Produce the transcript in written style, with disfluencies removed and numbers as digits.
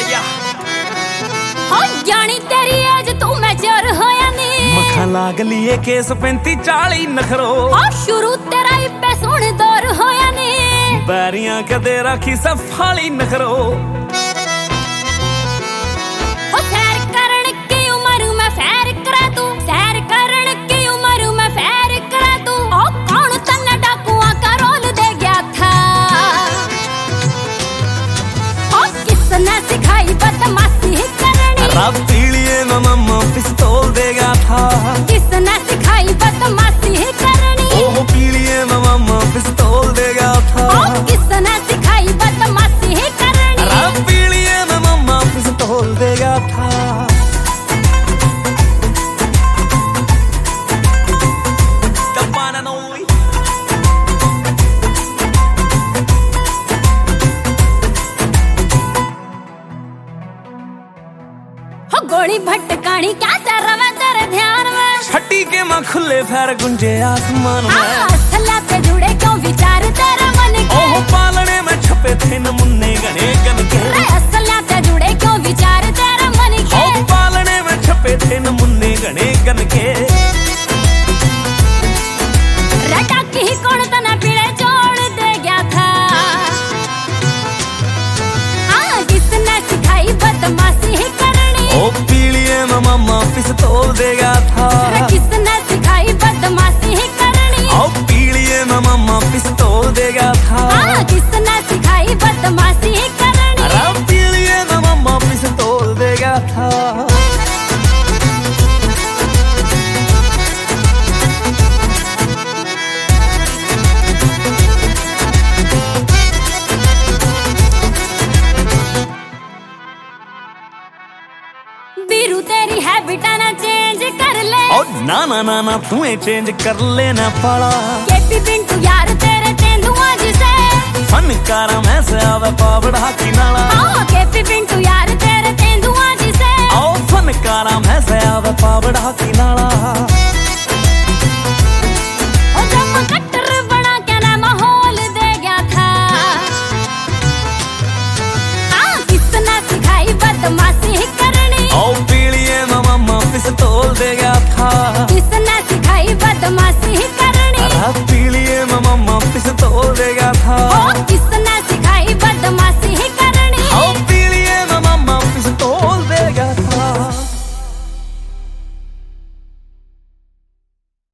या हो जानी तेरी एज तू मैच्योर होया नी मखा लाग लिए केस 35-40 नखरो हो शुरू तेरा ही पे सुन दौर होया नी बैरियां कदे राखी सफाली नखरो हो सैर करण की उम्र में फैर करा तू सैर करण की उम्र में फैर करा तू ओ कौन तन्ने डाकुआ का रोल दे गया था ओ किसने सिखाई बदमाशी करनी रब पीलिए में मम्मा पिस्तौल देगा था किसने सिखाई बदमाशी करनी ओह पीलिए में मम्मा पिस्तौल देगा था ओ किसने सिखाई बदमाशी करनी रब पीलिए में मम्मा पिस्तौल देगा था गोली भटकानी क्या चल रहा तेरे ध्यान में छठी के मां खुले फैर गुंजे आसमान में असला पे जुड़े क्यों विचार तेरे मन के ओह पालने में छपे थे नमुन्ने गने गन के असला पे जुड़े क्यों विचार तेरे मन के ओह पालने में छपे थे नमुन्ने गने गन के रटा की कौन तना पीड़े छोड़ दे गया था हाँ किसने सिखाई बदमाशी करनी ओ पीलिए में मम्मा पिस्तौल देगा था किसने सिखाई बदमाशी करनी ओ पीलिए में मम्मा पिस्तौल देगा था हाँ किसने सिखाई बदमाशी करनी रब पीलिए में मम्मा पिस्तौल देगा था बीरू तेरी हैबिट ना चेंज कर ले ओ ना ना ना ना तुम्हें चेंज कर लेना पड़ा केपी पिंटू यार तेरे तेंदुआ जिसे फनकारा मैं से आवे पावड़ा की नाला ओ केपी पिंटू यार तेरे तेंदुआ जिसे ओ फनकारा मैं से आवे पावड़ा की नाला